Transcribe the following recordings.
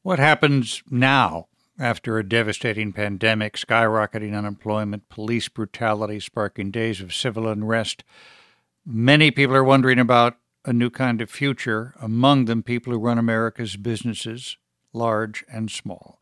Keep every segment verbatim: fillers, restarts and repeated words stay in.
What happens now after a devastating pandemic, skyrocketing unemployment, police brutality sparking days of civil unrest? Many people are wondering about a new kind of future, among them people who run America's businesses, large and small.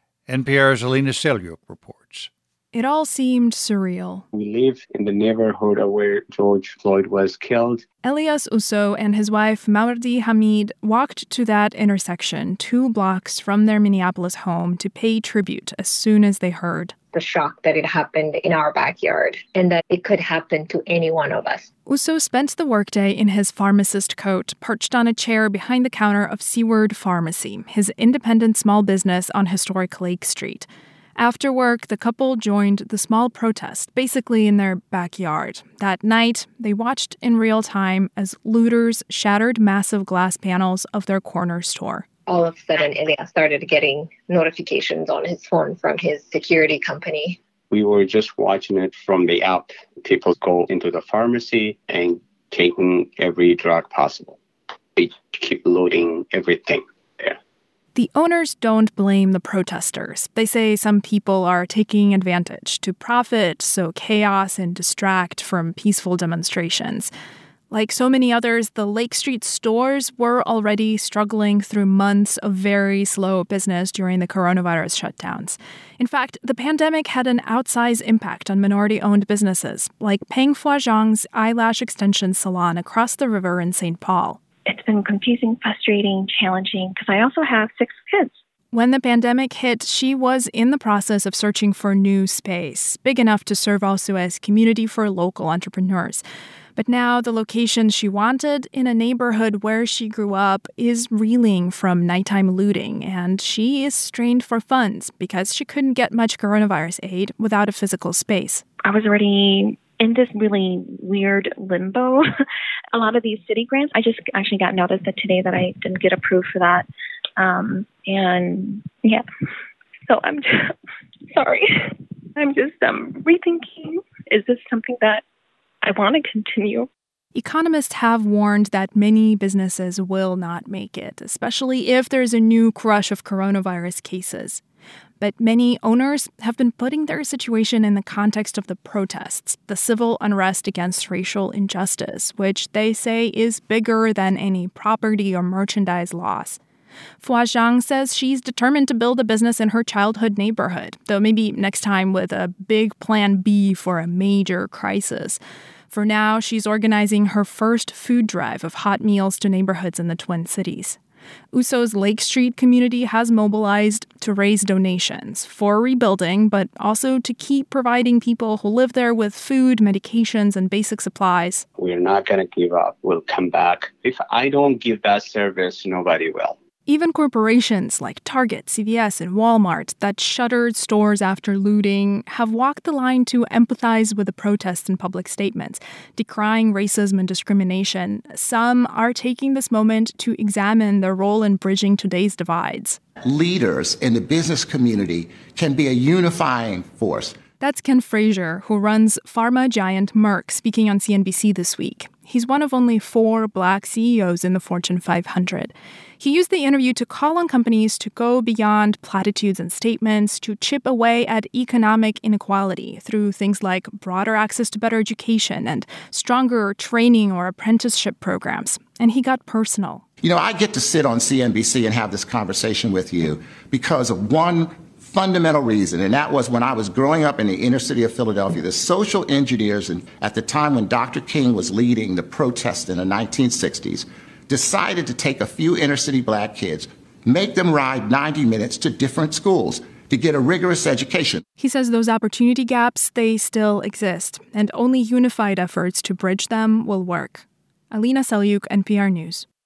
N P R's Alina Selyuk reports. It all seemed surreal. We live in the neighborhood where George Floyd was killed. Elias Uso and his wife, Mawardi Hamid, walked to that intersection two blocks from their Minneapolis home to pay tribute as soon as they heard. The shock that it happened in our backyard and that it could happen to any one of us. Uso spent the workday in his pharmacist coat, perched on a chair behind the counter of Seaward Pharmacy, his independent small business on historic Lake Street. After work, the couple joined the small protest, basically in their backyard. That night, they watched in real time as looters shattered massive glass panels of their corner store. All of a sudden, Elias started getting notifications on his phone from his security company. We were just watching it from the app. People go into the pharmacy and taking every drug possible. They keep loading everything there. The owners don't blame the protesters. They say some people are taking advantage to profit, sow chaos, and distract from peaceful demonstrations. Like so many others, the Lake Street stores were already struggling through months of very slow business during the coronavirus shutdowns. In fact, the pandemic had an outsized impact on minority-owned businesses, like Peng Hua Zhang's eyelash extension salon across the river in Saint Paul. It's been confusing, frustrating, challenging, because I also have six kids. When the pandemic hit, she was in the process of searching for new space, big enough to serve also as community for local entrepreneurs. But now the location she wanted in a neighborhood where she grew up is reeling from nighttime looting, and she is strained for funds because she couldn't get much coronavirus aid without a physical space. I was already in this really weird limbo. A lot of these city grants, I just actually got notice that today that I didn't get approved for that. Um, and yeah, so I'm just, sorry. I'm just um, rethinking, is this something that I want to continue? Economists have warned that many businesses will not make it, especially if there's a new crush of coronavirus cases. But many owners have been putting their situation in the context of the protests, the civil unrest against racial injustice, which they say is bigger than any property or merchandise loss. Hua Zhang says she's determined to build a business in her childhood neighborhood, though maybe next time with a big plan B for a major crisis. For now, she's organizing her first food drive of hot meals to neighborhoods in the Twin Cities. Uso's Lake Street community has mobilized to raise donations for rebuilding, but also to keep providing people who live there with food, medications, and basic supplies. We're not going to give up. We'll come back. If I don't give that service, nobody will. Even corporations like Target, C V S, and Walmart that shuttered stores after looting have walked the line to empathize with the protests in public statements, decrying racism and discrimination. Some are taking this moment to examine their role in bridging today's divides. Leaders in the business community can be a unifying force. That's Ken Frazier, who runs pharma giant Merck, speaking on C N B C this week. He's one of only four Black C E Os in the Fortune five hundred. He used the interview to call on companies to go beyond platitudes and statements, to chip away at economic inequality through things like broader access to better education and stronger training or apprenticeship programs. And he got personal. You know, I get to sit on C N B C and have this conversation with you because of one fundamental reason, and that was when I was growing up in the inner city of Philadelphia, the social engineers, and at the time when Doctor King was leading the protest in the nineteen sixties, decided to take a few inner city black kids, make them ride ninety minutes to different schools to get a rigorous education. He says those opportunity gaps, they still exist, and only unified efforts to bridge them will work. Alina Selyuk, N P R News.